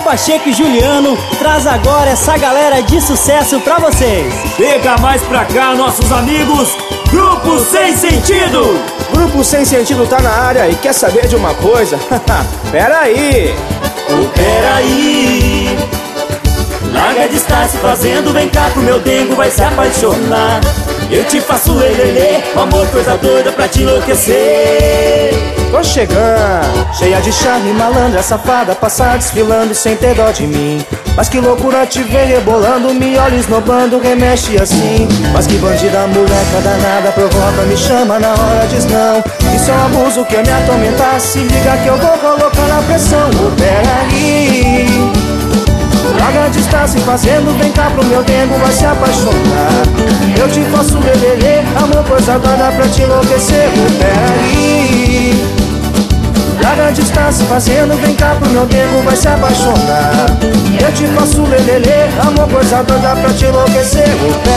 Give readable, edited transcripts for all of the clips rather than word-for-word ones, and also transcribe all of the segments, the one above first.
Pacheco e Juliano traz agora essa galera de sucesso pra vocês. Pega mais pra cá, nossos amigos, Grupo Sem Sentido. Grupo Sem Sentido tá na área e quer saber de uma coisa? Pera aí. Peraí, larga de estar se fazendo, vem cá pro meu dengo, vai se apaixonar. Eu te faço lelelê, amor, coisa doida pra te enlouquecer. Tô chegando, cheia de charme, malandra, safada, passar desfilando sem ter dó de mim. Mas que loucura te ver rebolando, me olha esnobando, remexe assim. Mas que bandida, moleca danada, provoca, me chama na hora, diz não. Isso é um abuso, quer me atormentar, se liga que eu vou colocar na pressão. Peraí, larga de estar se fazendo, vem cá pro meu dengo, vai se apaixonar. Eu te faço lelelê, amor, coisa doida pra te enlouquecer. Peraí, larga de estar se fazendo, vem cá pro meu dengo, vai se apaixonar. Eu te faço lelelê, amor, coisa doida pra te enlouquecer.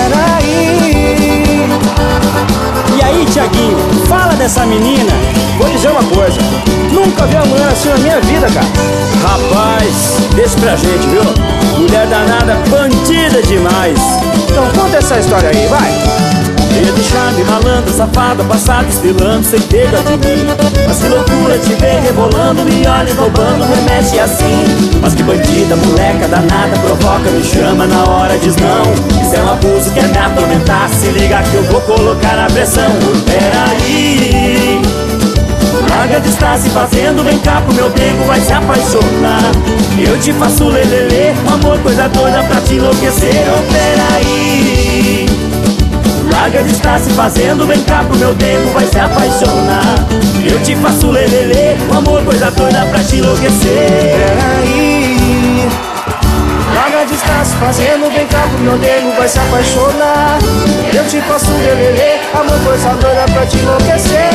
Peraí. E aí, Thiaguinho, fala dessa menina. Vou dizer uma coisa, nunca vi uma mulher assim na minha vida, cara. Rapaz, deixa pra gente, viu? Mulher danada, bandida demais. Então conta essa história aí, vai. Cheia de charme, malandra, safada, passar desfilando sem ter dó de mim. Mas que loucura te ver rebolando, me olha roubando, remexe assim. Mas que bandida, moleca danada, provoca, me chama na hora, diz não. Isso é um abuso, quer me atormentar, se liga que eu vou colocar na pressão. Peraí, larga de estar se fazendo, vem cá pro meu dengo, vai se apaixonar. Eu te faço lelelê, amor, coisa doida pra te enlouquecer. Peraí, larga de estar se fazendo, vem cá pro meu dengo, vai se apaixonar. Eu te faço lelelê, amor, coisa doida pra te enlouquecer. Peraí, larga de estar se fazendo, vem cá pro meu dengo, vai se apaixonar. Eu te faço lelelê, amor, coisa doida pra te enlouquecer.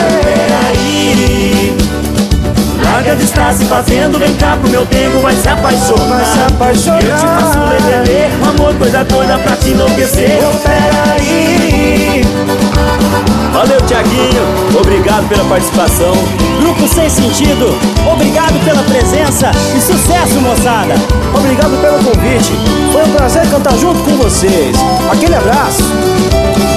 Peraí, larga de estar se fazendo, vem cá pro meu dengo, vai se apaixonar. Vai se apaixonar. Eu te faço lelelê, amor, coisa doida pra te enlouquecer. Peraí. Valeu, Thiaguinho, obrigado pela participação. Grupo Sem Sentido, obrigado pela presença e sucesso, moçada. Obrigado pelo convite, foi um prazer cantar junto com vocês. Aquele abraço.